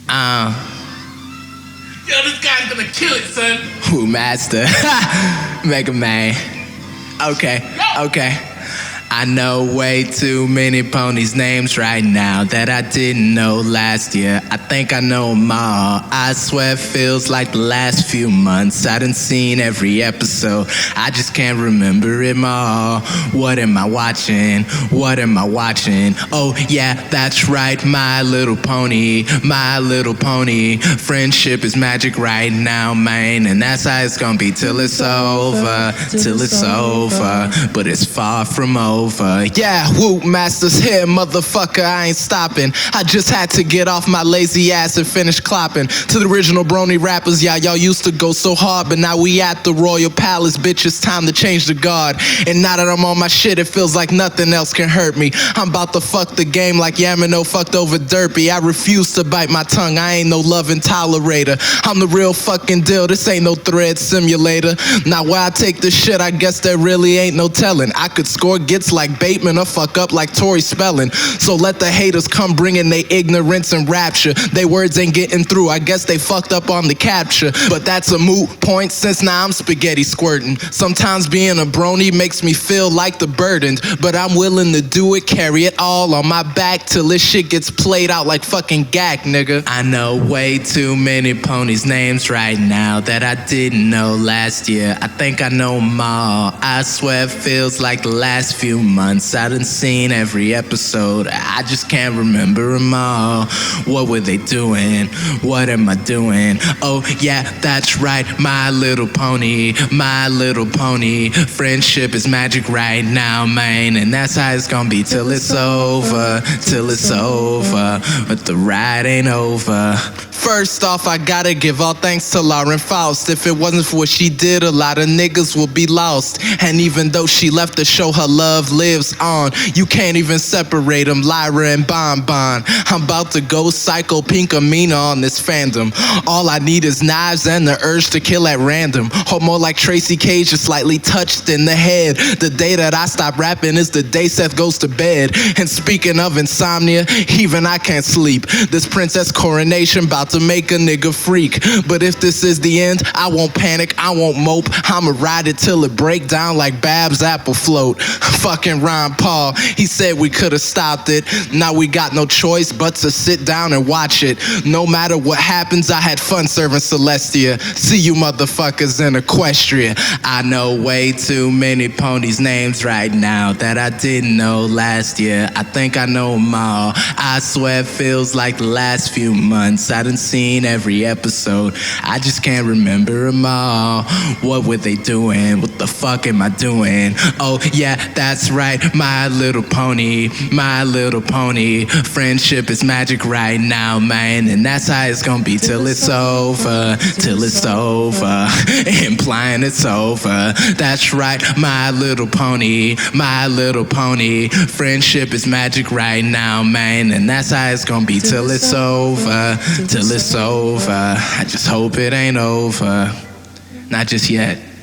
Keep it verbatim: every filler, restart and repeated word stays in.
Uh, Yo, this guy's gonna kill it, son. Who master? Mega Man. Okay, okay. I know way too many ponies' names right now that I didn't know last year. I think I know them all. I swear it feels like the last few months. I done seen every episode. I just can't remember them all. What am I watching? What am I watching? Oh yeah, that's right, My Little Pony. My Little Pony. Friendship is magic right now, man. And that's how it's gonna be till it's over. Till it's over. But it's far from over. Yeah, Whoop Master's here, motherfucker, I ain't stopping. I just had to get off my lazy ass and finish clopping. To the original brony rappers, yeah, y'all used to go so hard, but now we at the Royal Palace, bitch, it's time to change the guard. And now that I'm on my shit, it feels like nothing else can hurt me. I'm about to fuck the game like Yamino fucked over Derpy. I refuse to bite my tongue, I ain't no loving tolerator. I'm the real fucking deal, this ain't no thread simulator. Now where I take this shit, I guess there really ain't no telling. I could score gets like Bateman or fuck up like Tori Spelling. So let the haters come bringing they ignorance and rapture. They words ain't getting through, I guess they fucked up on the capture. But that's a moot point since now I'm spaghetti squirting. Sometimes being a brony makes me feel like the burdened, but I'm willing to do it, carry it all on my back till this shit gets played out like fucking Gak, nigga. I know way too many ponies' names right now that I didn't know last year. I think I know them all. I swear it feels like the last few months. I done seen every episode. I just can't remember them all. What were they doing? What am I doing? Oh yeah, that's right, My Little Pony. My Little Pony. Friendship is magic right now, man. And that's how it's gonna be till it's over. Till it's over. But the ride ain't over. First off, I gotta give all thanks to Lauren Faust. If it wasn't for what she did, a lot of niggas would be lost. And even though she left the show, her love lives on. You can't even separate them, Lyra and Bon Bon. I'm about to go psycho pink Amina on this fandom. All I need is knives and the urge to kill at random. Or more like Tracy Cage, just slightly touched in the head. The day that I stop rapping is the day Seth goes to bed. And speaking of insomnia, even I can't sleep. This princess coronation about to make a nigga freak. But if this is the end, I won't panic, I won't mope. I'ma ride it till it break down like Bab's apple float. Fucking Ron Paul, he said we could've stopped it. Now we got no choice but to sit down and watch it. No matter what happens, I had fun serving Celestia. See you motherfuckers in Equestria. I know way too many ponies' names right now that I didn't know last year. I think I know them all. I swear it feels like the last few months. I done seen every episode. I just can't remember them all. What were they doing? What the fuck am I doing? Oh yeah, that's right, My Little Pony. My Little Pony. Friendship is magic right now, man. And that's how it's gonna be till it's over. Till it's over. Implying it's over. That's right, My Little Pony. My Little Pony. Friendship is magic right now, man. And that's how it's gonna be till it's over. Till it's over. I just hope it ain't over. Not just yet.